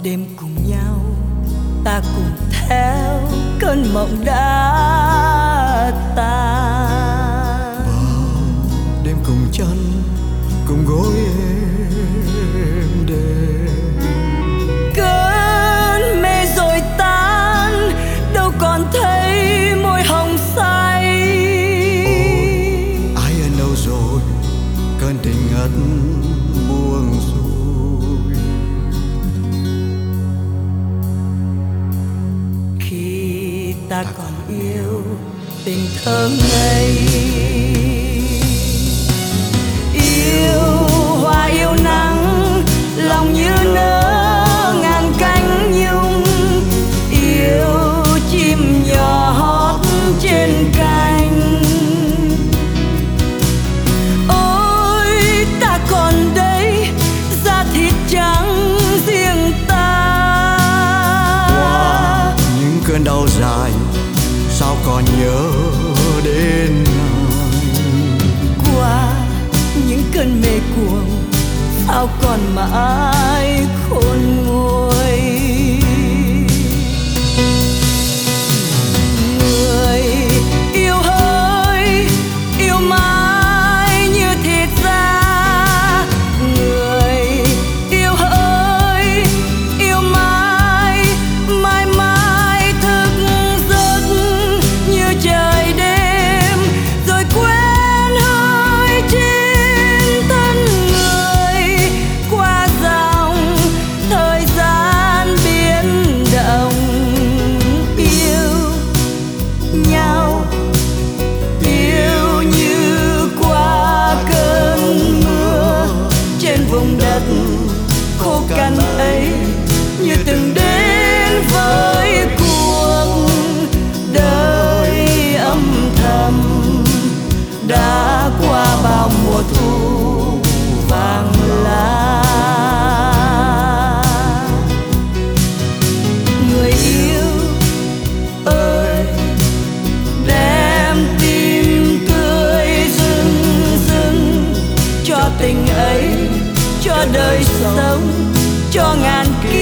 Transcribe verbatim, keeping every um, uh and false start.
đêm cùng nhau, ta cùng theo cơn mộng đã tan. Bao đêm cùng chăn, cùng gối êm đềm. Cơn mê rồi tan, đâu còn thấy môi hồng say. Ôi, ai ở đâu rồi, cơn tình ngất buông xuôi. Khi ta còn yêu tình thơ ngây, yêu hoa yêu nắng, lòng như nỡ ngàn cánh nhung, yêu chim nhỏ hót trên cành. Ôi ta còn đây, da thịt trắng riêng ta. Qua những cơn đau dài, sao còn nhớ đến anh. Qua những cơn mê cuồng, sao còn mãi khôn nguôi. Người yêu hỡi, yêu mãi như thịt da. Người yêu hỡi, yêu mãi, mãi mãi thức giấc như trời đêm, rồi quên hơi trên thân người. Qua dòng thời gian biến động, yêu nhau, yêu như qua cơn mưa trên vùng đất khô cằn ấy, như từng đến với cuộc đời âm thầm. Đã qua bao mùa thu vàng lá. Người yêu ơi, đem tim tươi rưng rưng cho tình ấy, cho đời sống, cho ngàn kiếp